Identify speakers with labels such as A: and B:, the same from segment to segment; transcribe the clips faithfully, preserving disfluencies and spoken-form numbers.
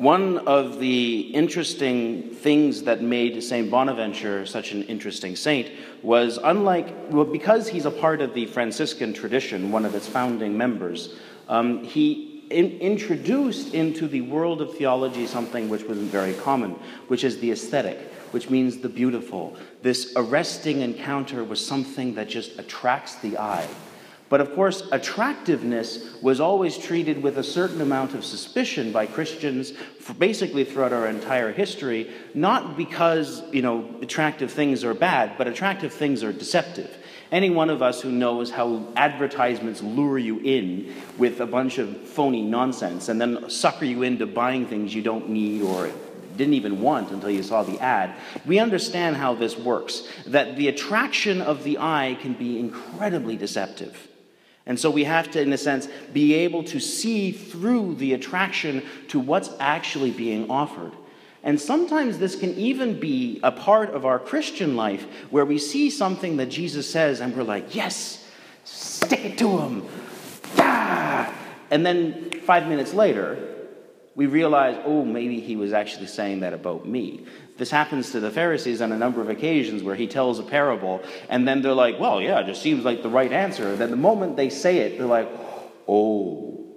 A: One of the interesting things that made Saint Bonaventure such an interesting saint was, unlike, well, because he's a part of the Franciscan tradition, one of its founding members, um, he in, introduced into the world of theology something which wasn't very common, which is the aesthetic, which means the beautiful. This arresting encounter was something that just attracts the eye. But of course, attractiveness was always treated with a certain amount of suspicion by Christians for basically throughout our entire history, not because, you know, attractive things are bad, but attractive things are deceptive. Any one of us who knows how advertisements lure you in with a bunch of phony nonsense and then sucker you into buying things you don't need or didn't even want until you saw the ad, we understand how this works, that the attraction of the eye can be incredibly deceptive. And so we have to, in a sense, be able to see through the attraction to what's actually being offered. And sometimes this can even be a part of our Christian life where we see something that Jesus says and we're like, yes, stick it to him. Yeah! And then five minutes later, we realize, oh, maybe he was actually saying that about me. This happens to the Pharisees on a number of occasions where he tells a parable, and then they're like, well, yeah, it just seems like the right answer. Then the moment they say it, they're like, oh,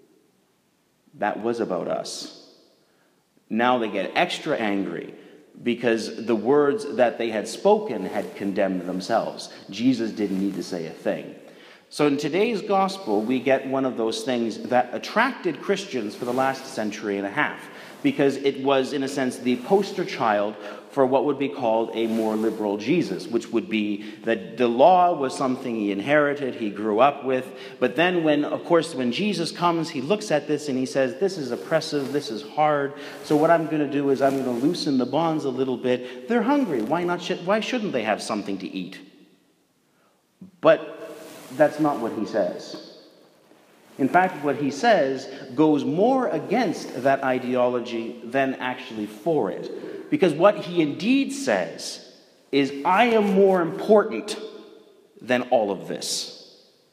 A: that was about us. Now they get extra angry because the words that they had spoken had condemned themselves. Jesus didn't need to say a thing. So in today's gospel, we get one of those things that attracted Christians for the last century and a half, because it was, in a sense, the poster child for what would be called a more liberal Jesus, which would be that the law was something he inherited, he grew up with. But then when, of course, when Jesus comes, he looks at this and he says, this is oppressive, this is hard. So what I'm going to do is I'm going to loosen the bonds a little bit. They're hungry. Why not? Sh- why shouldn't they have something to eat? But that's not what he says. In fact, what he says goes more against that ideology than actually for it. Because what he indeed says is, I am more important than all of this.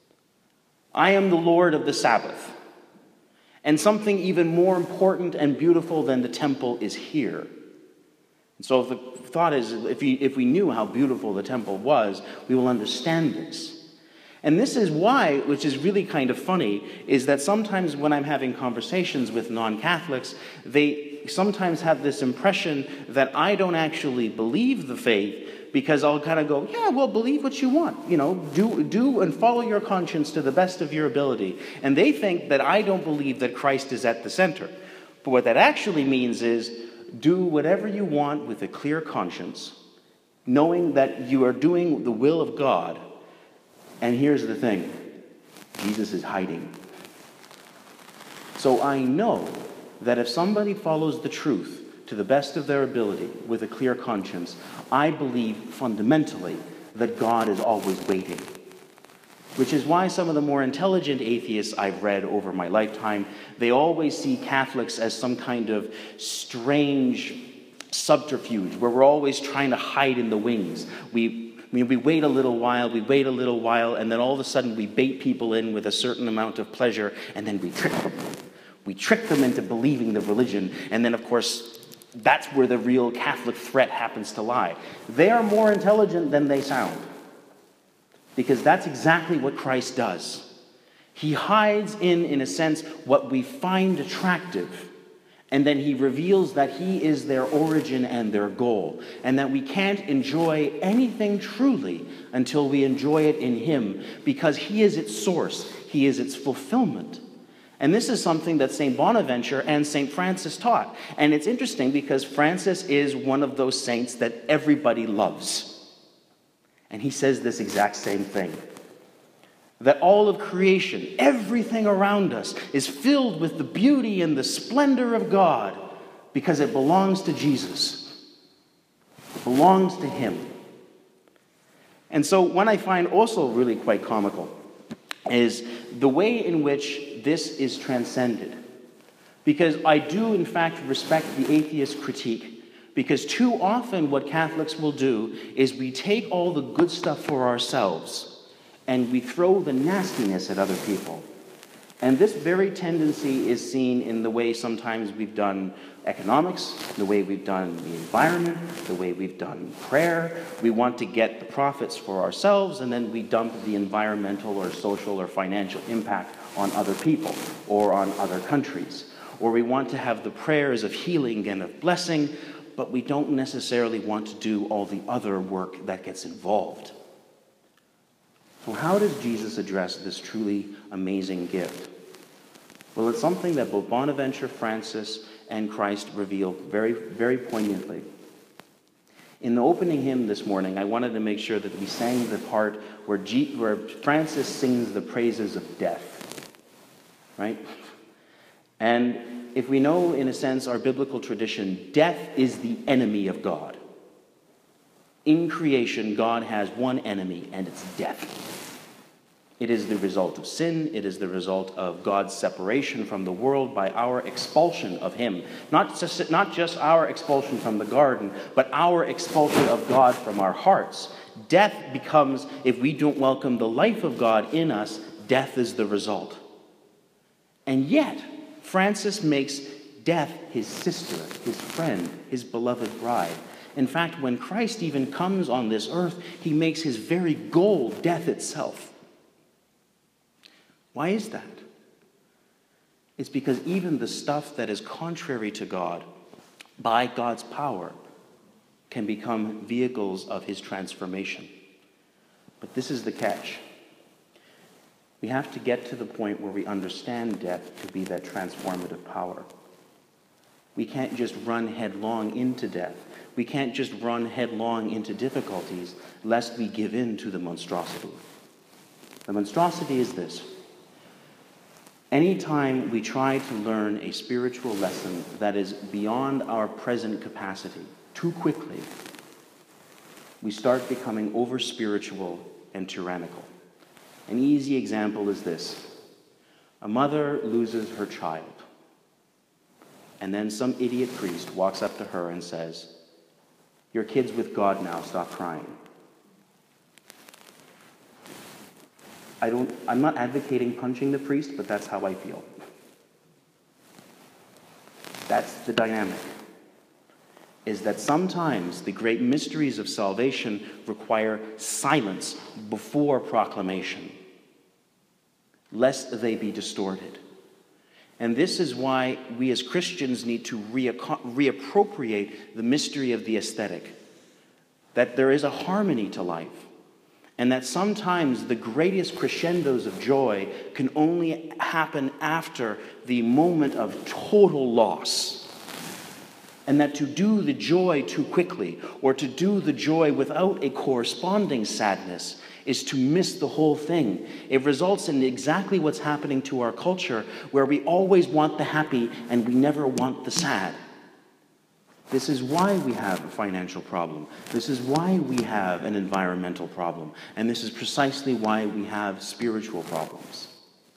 A: I am the Lord of the Sabbath. And something even more important and beautiful than the temple is here. And so the thought is, if we, if we knew how beautiful the temple was, we will understand this. And this is why, which is really kind of funny, is that sometimes when I'm having conversations with non-Catholics, they sometimes have this impression that I don't actually believe the faith, because I'll kind of go, yeah, well, believe what you want. You know, do, do and follow your conscience to the best of your ability. And they think that I don't believe that Christ is at the center. But what that actually means is, do whatever you want with a clear conscience, knowing that you are doing the will of God. And here's the thing, Jesus is hiding. So I know that if somebody follows the truth to the best of their ability with a clear conscience, I believe fundamentally that God is always waiting. Which is why some of the more intelligent atheists I've read over my lifetime, they always see Catholics as some kind of strange subterfuge where we're always trying to hide in the wings. We I mean, we wait a little while, we wait a little while, and then all of a sudden we bait people in with a certain amount of pleasure, and then we trick them. We trick them into believing the religion, and then, of course, that's where the real Catholic threat happens to lie. They are more intelligent than they sound, because that's exactly what Christ does. He hides in, in a sense, what we find attractive, and then he reveals that he is their origin and their goal, and that we can't enjoy anything truly until we enjoy it in him, because he is its source, he is its fulfillment. And this is something that Saint Bonaventure and Saint Francis taught. And it's interesting because Francis is one of those saints that everybody loves. And he says this exact same thing. That all of creation, everything around us, is filled with the beauty and the splendor of God because it belongs to Jesus. It belongs to him. And so what I find also really quite comical is the way in which this is transcended. Because I do, in fact, respect the atheist critique, because too often what Catholics will do is we take all the good stuff for ourselves and we throw the nastiness at other people. And this very tendency is seen in the way sometimes we've done economics, the way we've done the environment, the way we've done prayer. We want to get the profits for ourselves, and then we dump the environmental or social or financial impact on other people or on other countries. Or we want to have the prayers of healing and of blessing, but we don't necessarily want to do all the other work that gets involved. So how does Jesus address this truly amazing gift? Well, it's something that both Bonaventure, Francis, and Christ reveal very, very poignantly. In the opening hymn this morning, I wanted to make sure that we sang the part where, G, where Francis sings the praises of death, right? And if we know, in a sense, our biblical tradition, death is the enemy of God. In creation, God has one enemy, and it's death. It is the result of sin. It is the result of God's separation from the world by our expulsion of him. Not just, not just our expulsion from the garden, but our expulsion of God from our hearts. Death becomes, if we don't welcome the life of God in us, death is the result. And yet, Francis makes death his sister, his friend, his beloved bride. In fact, when Christ even comes on this earth, he makes his very goal death itself. Why is that? It's because even the stuff that is contrary to God, by God's power, can become vehicles of his transformation. But this is the catch. We have to get to the point where we understand death to be that transformative power. We can't just run headlong into death. We can't just run headlong into difficulties lest we give in to the monstrosity. The monstrosity is this. Anytime we try to learn a spiritual lesson that is beyond our present capacity too quickly, we start becoming over-spiritual and tyrannical. An easy example is this. A mother loses her child, and then some idiot priest walks up to her and says, "Your kid's with God now, stop crying." I don't, I'm not advocating punching the priest, but that's how I feel. That's the dynamic. Is that sometimes the great mysteries of salvation require silence before proclamation, lest they be distorted. And this is why we as Christians need to reappropriate the mystery of the aesthetic, that there is a harmony to life, and that sometimes the greatest crescendos of joy can only happen after the moment of total loss. And that to do the joy too quickly, or to do the joy without a corresponding sadness, is to miss the whole thing. It results in exactly what's happening to our culture, where we always want the happy and we never want the sad. This is why we have a financial problem. This is why we have an environmental problem. And this is precisely why we have spiritual problems.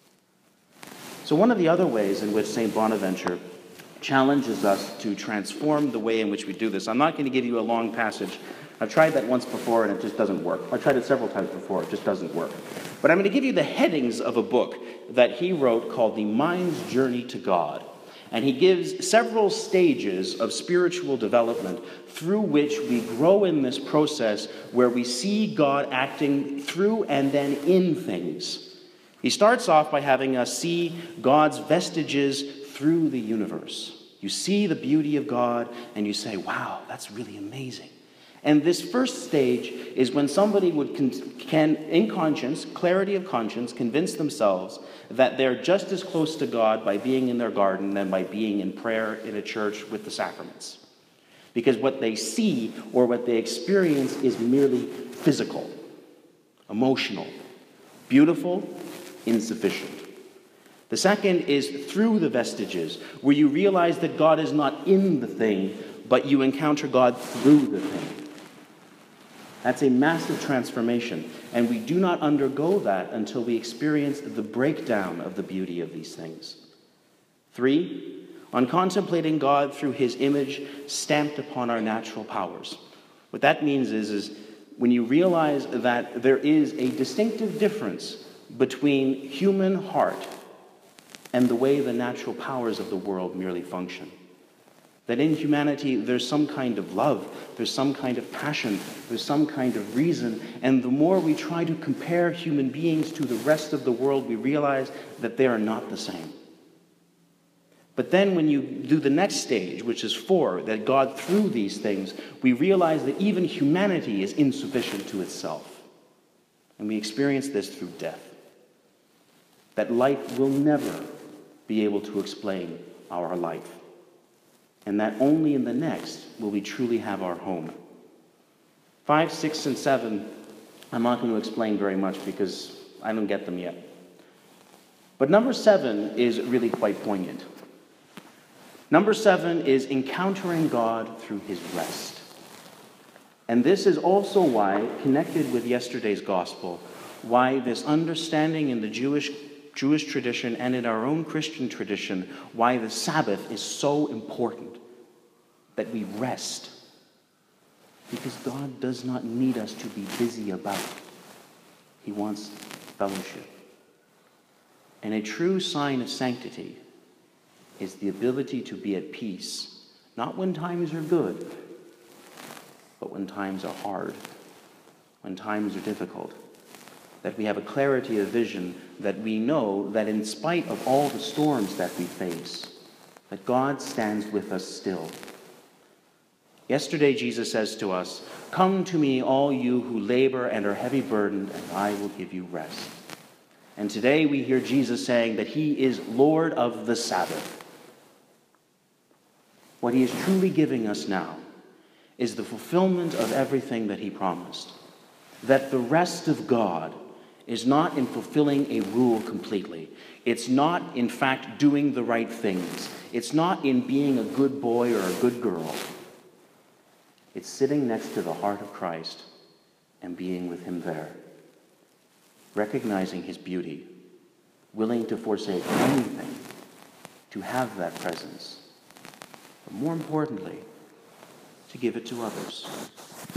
A: So one of the other ways in which Saint Bonaventure challenges us to transform the way in which we do this. I'm not going to give you a long passage. I've tried that once before and it just doesn't work. I've tried it several times before, it just doesn't work. But I'm going to give you the headings of a book that he wrote called The Mind's Journey to God. And he gives several stages of spiritual development through which we grow in this process where we see God acting through and then in things. He starts off by having us see God's vestiges through the universe. You see the beauty of God and you say, wow, that's really amazing. And this first stage is when somebody would con- can, in conscience, clarity of conscience, convince themselves that they're just as close to God by being in their garden than by being in prayer in a church with the sacraments. Because what they see or what they experience is merely physical, emotional, beautiful, insufficient. The second is through the vestiges, where you realize that God is not in the thing, but you encounter God through the thing. That's a massive transformation, and we do not undergo that until we experience the breakdown of the beauty of these things. Three, on contemplating God through his image stamped upon our natural powers. What that means is, is when you realize that there is a distinctive difference between human heart and the way the natural powers of the world merely function. That in humanity, there's some kind of love, there's some kind of passion, there's some kind of reason, and the more we try to compare human beings to the rest of the world, we realize that they are not the same. But then when you do the next stage, which is four, that God through these things, we realize that even humanity is insufficient to itself. And we experience this through death. That light will never be able to explain our life. And that only in the next will we truly have our home. Five, six, and seven, I'm not going to explain very much because I don't get them yet. But number seven is really quite poignant. Number seven is encountering God through his rest. And this is also why, connected with yesterday's gospel, why this understanding in the Jewish Jewish tradition and in our own Christian tradition, why the Sabbath is so important, that we rest. Because God does not need us to be busy about. He wants fellowship. And a true sign of sanctity is the ability to be at peace, not when times are good, but when times are hard, when times are difficult. That we have a clarity of vision, that we know that in spite of all the storms that we face, that God stands with us still. Yesterday, Jesus says to us, "Come to me, all you who labor and are heavy burdened, and I will give you rest." And today we hear Jesus saying that he is Lord of the Sabbath. What he is truly giving us now is the fulfillment of everything that he promised. That the rest of God is not in fulfilling a rule completely. It's not, in fact, doing the right things. It's not in being a good boy or a good girl. It's sitting next to the heart of Christ and being with him there, recognizing his beauty, willing to forsake anything to have that presence, but more importantly, to give it to others.